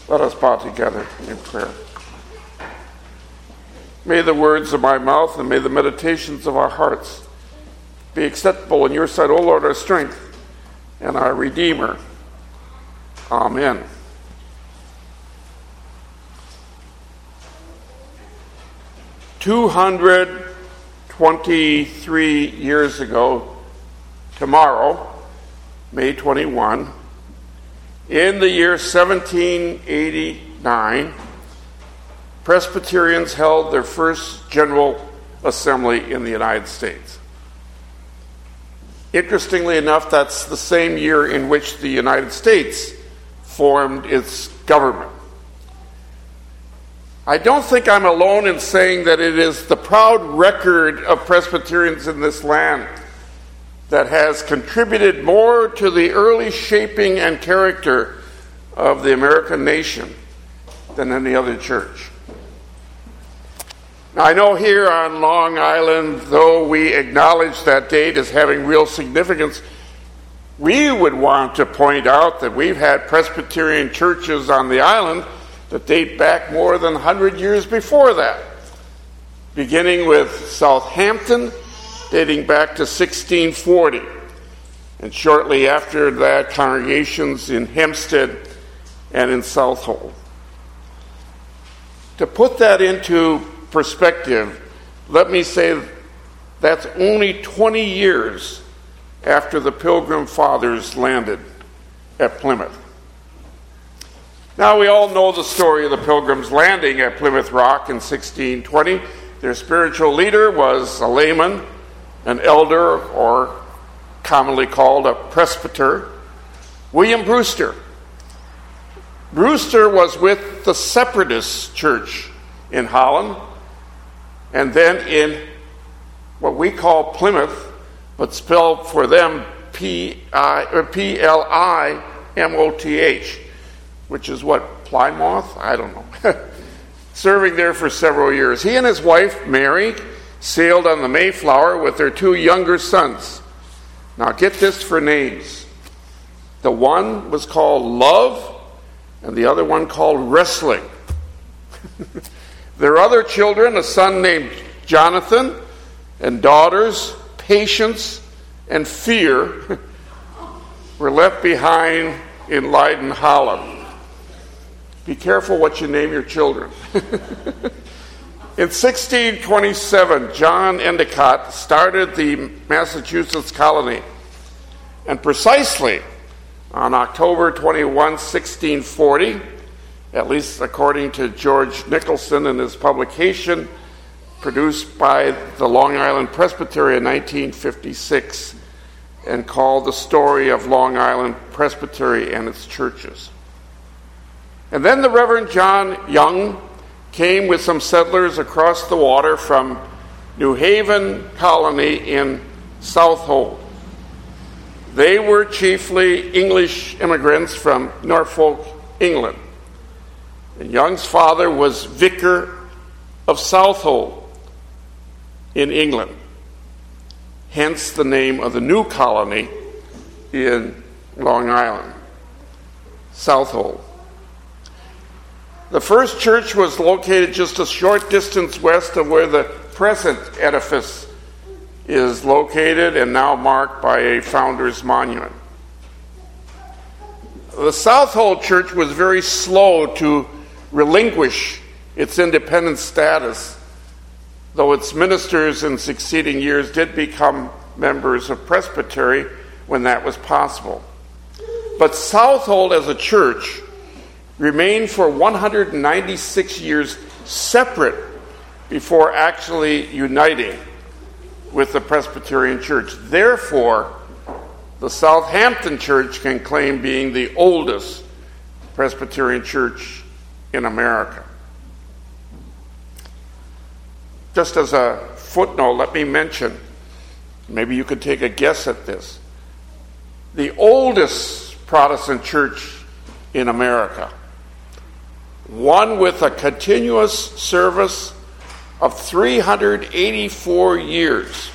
Let us bow together in prayer. May the words of my mouth and may the meditations of our hearts be acceptable in your sight, O Lord, our strength and our Redeemer. Amen. "223 years ago, tomorrow, May 21, in the year 1789, Presbyterians held their first General Assembly in the United States. Interestingly enough, that's the same year in which the United States formed its government. I don't think I'm alone in saying that it is the proud record of Presbyterians in this land that has contributed more to the early shaping and character of the American nation than any other church. Now, I know here on Long Island, though we acknowledge that date as having real significance, we would want to point out that we've had Presbyterian churches on the island that date back more than 100 years before that, beginning with Southampton, dating back to 1640, and shortly after that, congregations in Hempstead and in Southold. To put that into perspective, let me say that's only 20 years after the Pilgrim Fathers landed at Plymouth. Now, we all know the story of the Pilgrims landing at Plymouth Rock in 1620. Their spiritual leader was a layman, an elder, or commonly called a presbyter, William Brewster. Brewster was with the Separatist Church in Holland, and then in what we call Plymouth, but spelled for them Plimoth, which is what, Plymouth? I don't know. Serving there for several years. He and his wife, Mary, sailed on the Mayflower with their two younger sons. Now get this for names. The one was called Love, and the other one called Wrestling. Their other children, a son named Jonathan, and daughters, Patience and Fear, were left behind in Leiden, Holland. Be careful what you name your children. In 1627, John Endicott started the Massachusetts colony, and precisely on October 21, 1640, at least according to George Nicholson in his publication produced by the Long Island Presbytery in 1956 and called The Story of Long Island Presbytery and Its Churches. And then the Reverend John Young came with some settlers across the water from New Haven Colony in Southold. They were chiefly English immigrants from Norfolk, England. And Young's father was vicar of Southold in England, hence the name of the new colony in Long Island, Southold. The first church was located just a short distance west of where the present edifice is located and now marked by a founder's monument. The Southold Church was very slow to relinquish its independent status, though its ministers in succeeding years did become members of Presbytery when that was possible. But Southold as a church remained for 196 years separate before actually uniting with the Presbyterian Church. Therefore, the Southampton Church can claim being the oldest Presbyterian church in America. Just as a footnote, let me mention, maybe you could take a guess at this, the oldest Protestant church in America, one with a continuous service of 384 years,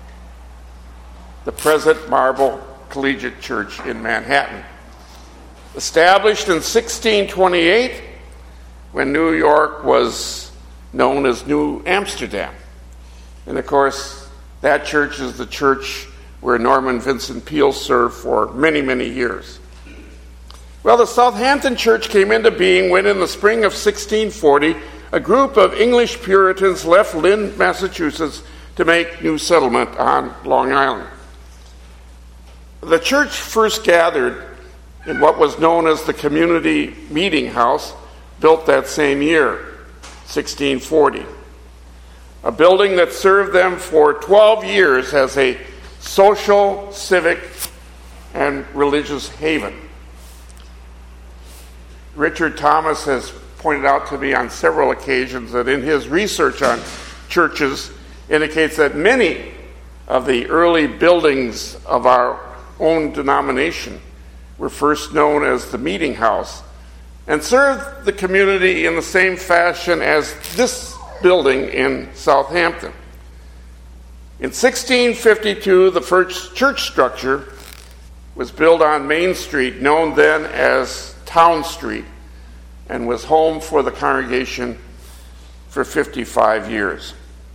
the present Marble Collegiate Church in Manhattan. Established in 1628, when New York was known as New Amsterdam. And of course, that church is the church where Norman Vincent Peale served for many, many years. Well, the Southampton Church came into being when, in the spring of 1640, a group of English Puritans left Lynn, Massachusetts, to make new settlement on Long Island. The church first gathered in what was known as the Community Meeting House, built that same year, 1640. A building that served them for 12 years as a social, civic, and religious haven. Richard Thomas has pointed out to me on several occasions that in his research on churches indicates that many of the early buildings of our own denomination were first known as the Meeting House and served the community in the same fashion as this building in Southampton. In 1652, the first church structure was built on Main Street, known then as Town Street, and was home for the congregation for 55 years.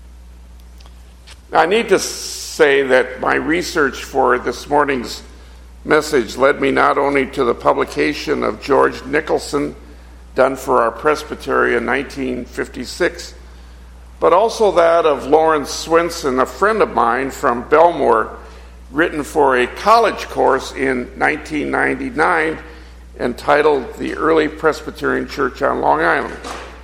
Now, I need to say that my research for this morning's message led me not only to the publication of George Nicholson, done for our presbytery in 1956, but also that of Lawrence Swenson, a friend of mine from Belmore, written for a college course in 1999 entitled The Early Presbyterian Church on Long Island.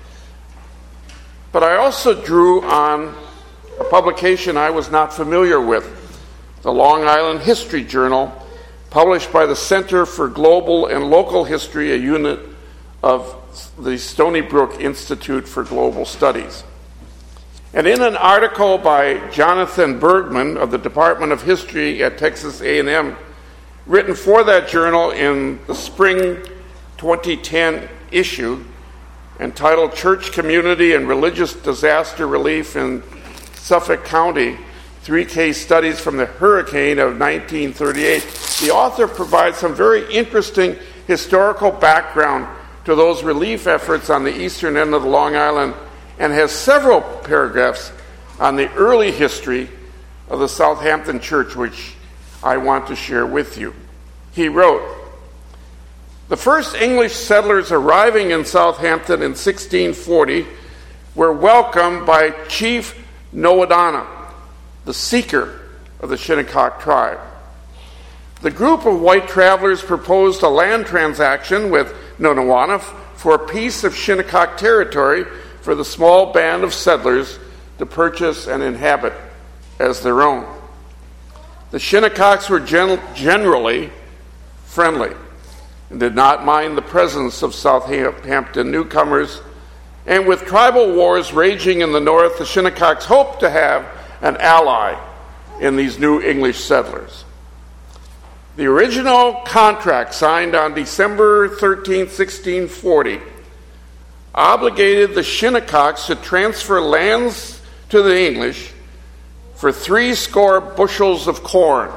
But I also drew on a publication I was not familiar with, the Long Island History Journal, published by the Center for Global and Local History, a unit of the Stony Brook Institute for Global Studies. And in an article by Jonathan Bergman of the Department of History at Texas A&M, written for that journal in the spring 2010 issue, entitled Church Community and Religious Disaster Relief in Suffolk County, 3 case studies from the hurricane of 1938, the author provides some very interesting historical background to those relief efforts on the eastern end of the Long Island, and has several paragraphs on the early history of the Southampton Church, which I want to share with you. He wrote, "The first English settlers arriving in Southampton in 1640 were welcomed by Chief Nowadonna, the seeker of the Shinnecock tribe. The group of white travelers proposed a land transaction with Nonawanna for a piece of Shinnecock territory for the small band of settlers to purchase and inhabit as their own. The Shinnecocks were generally friendly and did not mind the presence of Southampton newcomers, and with tribal wars raging in the north, the Shinnecocks hoped to have an ally in these new English settlers. The original contract, signed on December 13, 1640, obligated the Shinnecocks to transfer lands to the English for 60 bushels of corn,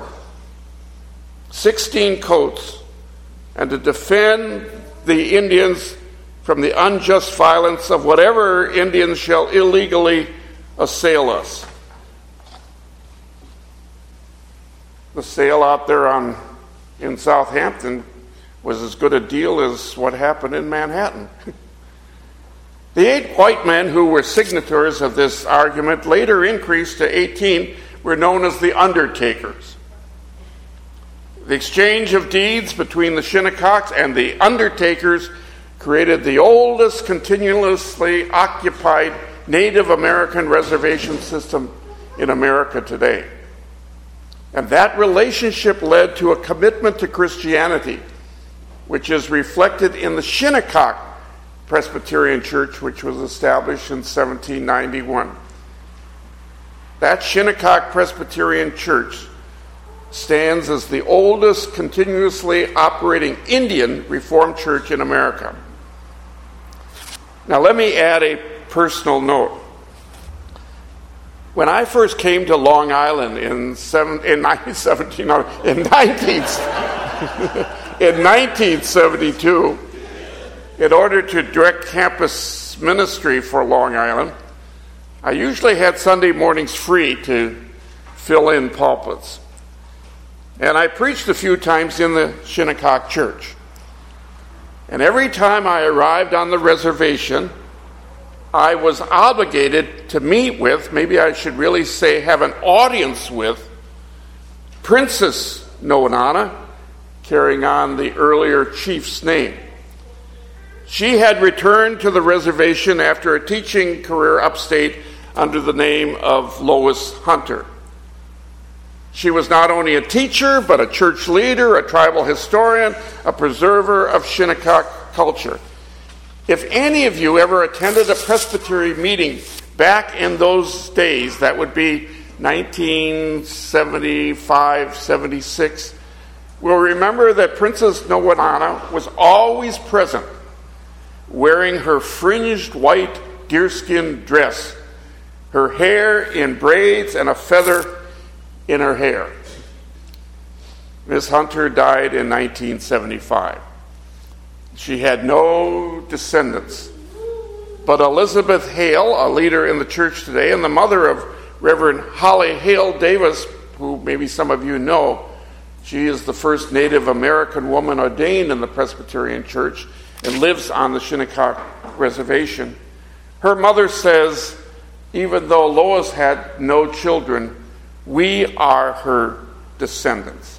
16 coats, and to defend the Indians from the unjust violence of whatever Indians shall illegally assail us." The sale out there in Southampton was as good a deal as what happened in Manhattan. The 8 white men who were signatories of this argument, later increased to 18, were known as the Undertakers. The exchange of deeds between the Shinnecocks and the Undertakers created the oldest continuously occupied Native American reservation system in America today. And that relationship led to a commitment to Christianity, which is reflected in the Shinnecock Presbyterian Church, which was established in 1791. That Shinnecock Presbyterian Church stands as the oldest continuously operating Indian Reformed church in America. Now, let me add a personal note. When I first came to Long Island in 1917, In 1972, in order to direct campus ministry for Long Island, I usually had Sunday mornings free to fill in pulpits. And I preached a few times in the Shinnecock Church. And every time I arrived on the reservation, I was obligated to meet with, maybe I should really say have an audience with, Princess Noanana, carrying on the earlier chief's name. She had returned to the reservation after a teaching career upstate under the name of Lois Hunter. She was not only a teacher, but a church leader, a tribal historian, a preserver of Shinnecock culture. If any of you ever attended a Presbyterian meeting back in those days, that would be 1975, 76, will remember that Princess Noanana was always present, wearing her fringed white deerskin dress, her hair in braids and a feather in her hair. Miss Hunter died in 1975. She had no descendants. But Elizabeth Hale, a leader in the church today, and the mother of Reverend Holly Hale Davis, who maybe some of you know, she is the first Native American woman ordained in the Presbyterian Church and lives on the Shinnecock Reservation. Her mother says, even though Lois had no children, we are her descendants.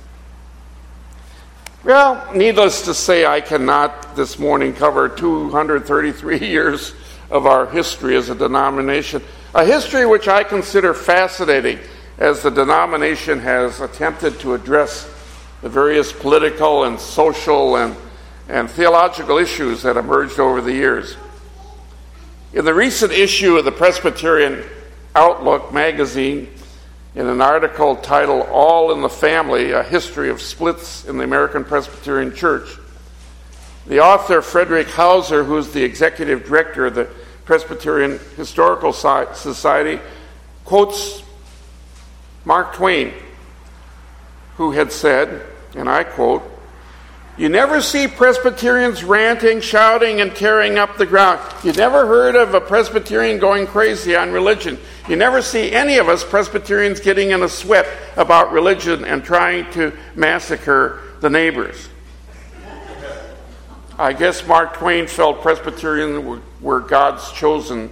Well, needless to say, I cannot this morning cover 233 years of our history as a denomination, a history which I consider fascinating as the denomination has attempted to address the various political and social and theological issues that emerged over the years. In the recent issue of the Presbyterian Outlook magazine, in an article titled All in the Family, A History of Splits in the American Presbyterian Church, the author, Frederick Hauser, who's the executive director of the Presbyterian Historical Society, quotes Mark Twain, who had said, and I quote, "You never see Presbyterians ranting, shouting, and tearing up the ground. You never heard of a Presbyterian going crazy on religion. You never see any of us Presbyterians getting in a sweat about religion and trying to massacre the neighbors." I guess Mark Twain felt Presbyterians were God's chosen,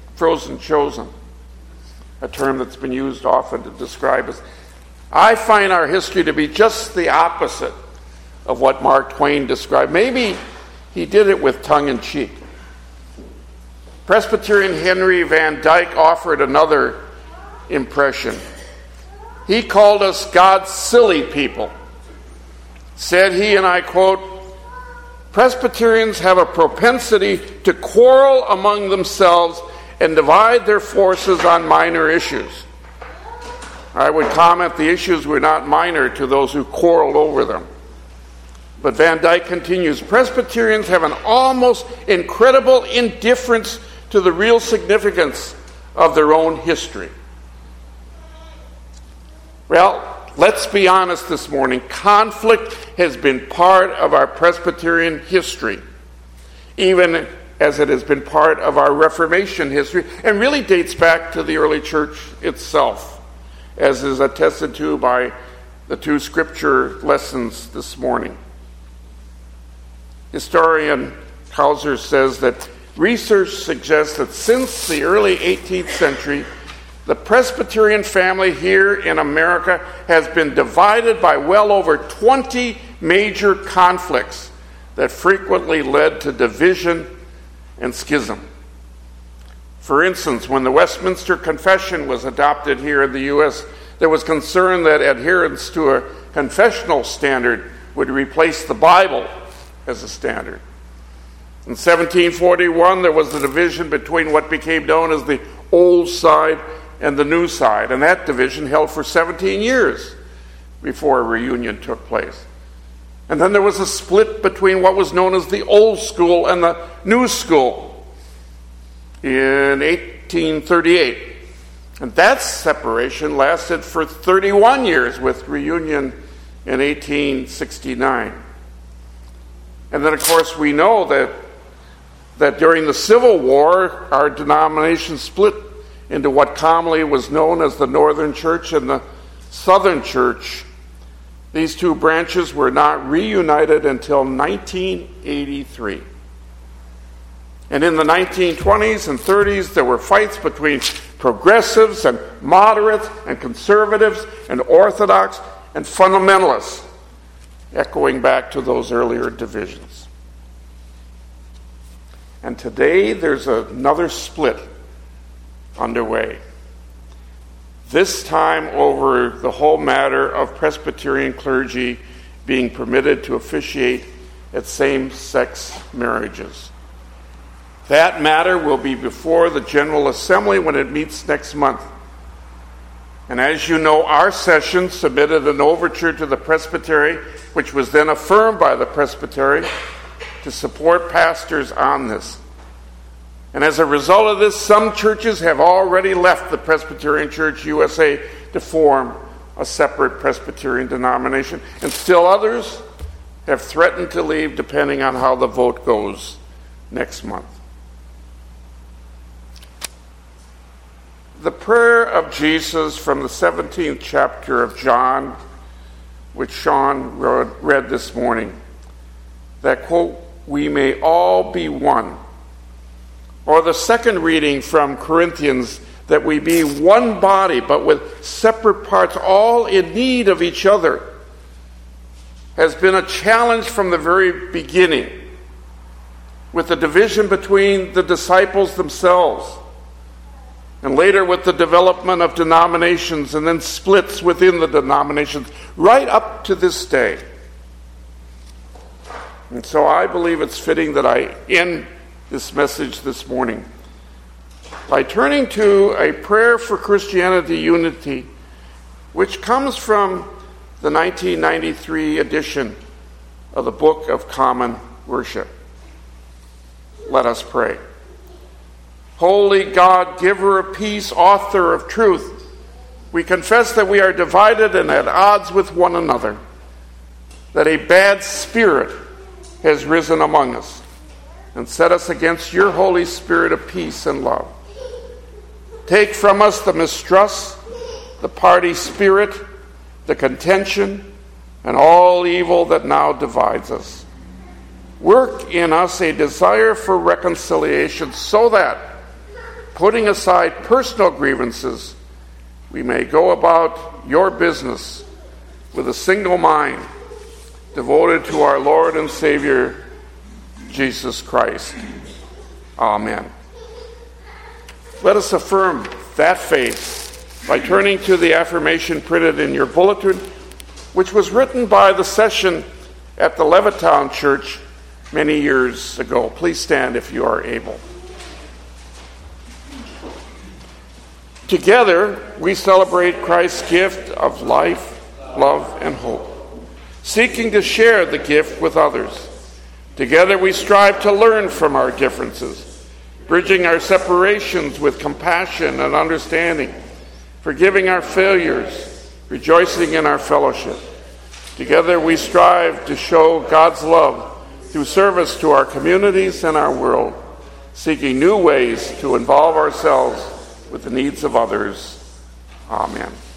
a term that's been used often to describe us. I find our history to be just the opposite of what Mark Twain described. Maybe he did it with tongue-in-cheek. Presbyterian Henry Van Dyke offered another impression. He called us God's silly people. Said he, and I quote, "Presbyterians have a propensity to quarrel among themselves and divide their forces on minor issues." I would comment the issues were not minor to those who quarreled over them. But Van Dyke continues, "Presbyterians have an almost incredible indifference to the real significance of their own history." Well, let's be honest this morning. Conflict has been part of our Presbyterian history, even as it has been part of our Reformation history, and really dates back to the early church itself, as is attested to by the two scripture lessons this morning. Historian Hauser says that research suggests that since the early 18th century, the Presbyterian family here in America has been divided by well over 20 major conflicts that frequently led to division and schism. For instance, when the Westminster Confession was adopted here in the U.S., there was concern that adherence to a confessional standard would replace the Bible as a standard. In 1741, there was the division between what became known as the old side and the new side, and that division held for 17 years before a reunion took place. And then there was a split between what was known as the old school and the new school in 1838. And that separation lasted for 31 years with reunion in 1869. And then, of course, we know that during the Civil War, our denomination split into what commonly was known as the Northern Church and the Southern Church. These two branches were not reunited until 1983. And in the 1920s and 30s, there were fights between progressives and moderates and conservatives and orthodox and fundamentalists, echoing back to those earlier divisions. And today, there's another split underway. This time over the whole matter of Presbyterian clergy being permitted to officiate at same-sex marriages. That matter will be before the General Assembly when it meets next month. And as you know, our session submitted an overture to the Presbytery, which was then affirmed by the Presbytery, to support pastors on this. And as a result of this, some churches have already left the Presbyterian Church USA to form a separate Presbyterian denomination, and still others have threatened to leave depending on how the vote goes next month. The prayer of Jesus from the 17th chapter of John, which Sean read this morning, that, quote, "we may all be one." Or the second reading from Corinthians, that we be one body, but with separate parts, all in need of each other, has been a challenge from the very beginning, with the division between the disciples themselves, and later with the development of denominations and then splits within the denominations, right up to this day. And so I believe it's fitting that I end this message this morning by turning to a prayer for Christianity unity, which comes from the 1993 edition of the Book of Common Worship. Let us pray. Holy God, giver of peace, author of truth, we confess that we are divided and at odds with one another, that a bad spirit has risen among us and set us against your Holy Spirit of peace and love. Take from us the mistrust, the party spirit, the contention, and all evil that now divides us. Work in us a desire for reconciliation so that, putting aside personal grievances, we may go about your business with a single mind, devoted to our Lord and Savior, Jesus Christ. Amen. Let us affirm that faith by turning to the affirmation printed in your bulletin, which was written by the session at the Levittown Church many years ago. Please stand if you are able. Together, we celebrate Christ's gift of life, love, and hope, seeking to share the gift with others. Together, we strive to learn from our differences, bridging our separations with compassion and understanding, forgiving our failures, rejoicing in our fellowship. Together, we strive to show God's love through service to our communities and our world, seeking new ways to involve ourselves with the needs of others. Amen.